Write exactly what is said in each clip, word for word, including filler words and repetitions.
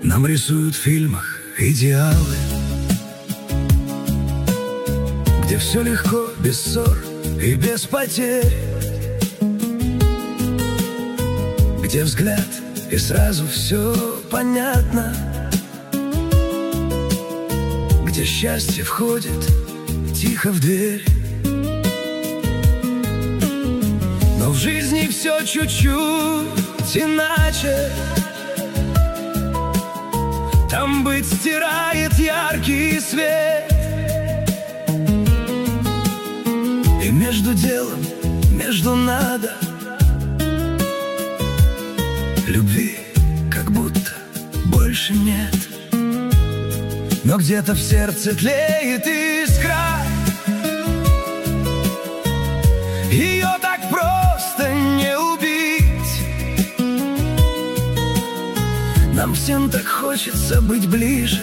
Нам рисуют в фильмах идеалы, где все легко, без ссор и без потерь, где взгляд и сразу все понятно, где счастье входит тихо в дверь. Но в жизни все чуть-чуть иначе. Там быть стирает яркий свет, и между делом, между надо, любви как будто больше нет. Но где-то в сердце тлеет искра, ее так просто не убить. Нам всем так хочется быть ближе,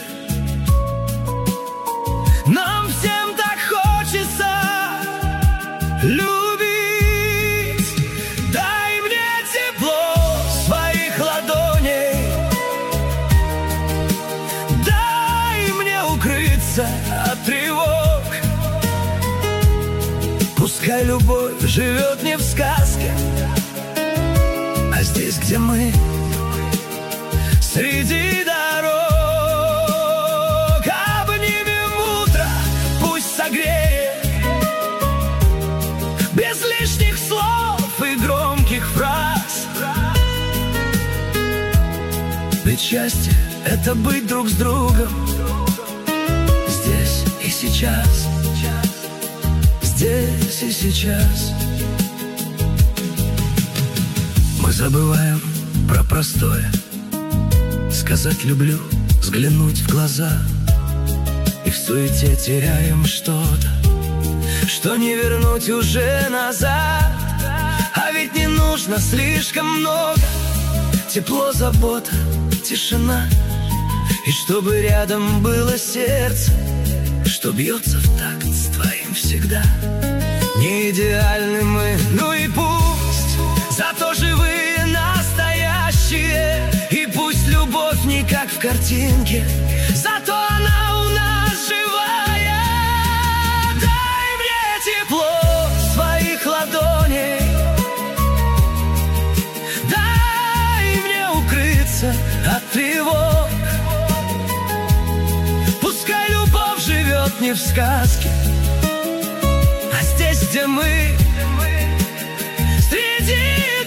нам всем так хочется любить. Дай мне тепло своих ладоней, дай мне укрыться от тревог. Пускай любовь живет не в сказке, а здесь, где мы, среди дорог. Обнимем утро, пусть согреет, без лишних слов и громких фраз. Ведь счастье — это быть друг с другом здесь и сейчас, здесь и сейчас. Мы забываем про простое: сказать «люблю», взглянуть в глаза. И в суете теряем что-то, что не вернуть уже назад. А ведь не нужно слишком много: тепло, забота, тишина. И чтобы рядом было сердце, что бьется в такт с твоим всегда. Не идеальны мы, ну и пусть, зато живые, настоящие. И пусть любовь не как в картинке, зато она у нас живая. Дай мне тепло своих ладоней, дай мне укрыться от тревог. Пускай любовь живет не в сказке, а здесь, где мы, среди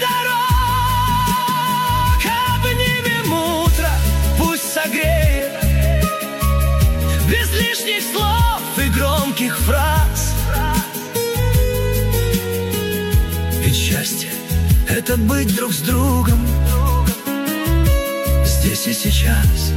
согреет, без лишних слов и громких фраз. Ведь счастье — это быть друг с другом здесь и сейчас,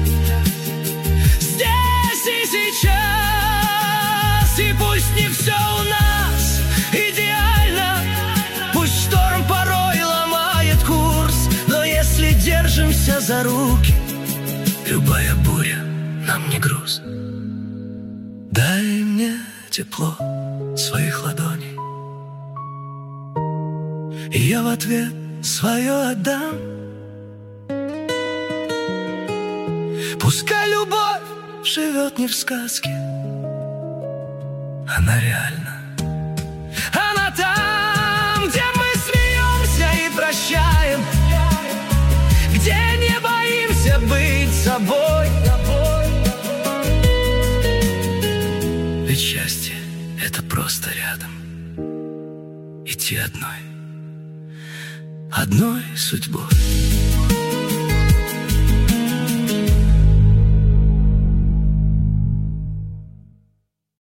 здесь и сейчас. И пусть не все у нас идеально, пусть шторм порой ломает курс, но если держимся за руки, любая буря нам не груз. Дай мне тепло своих ладоней, и я в ответ свое отдам. Пускай любовь живет не в сказке, она реальна. Она там, где мы смеемся и прощаем, где не боимся быть собой. Ведь счастье — это просто рядом, идти одной, одной судьбой.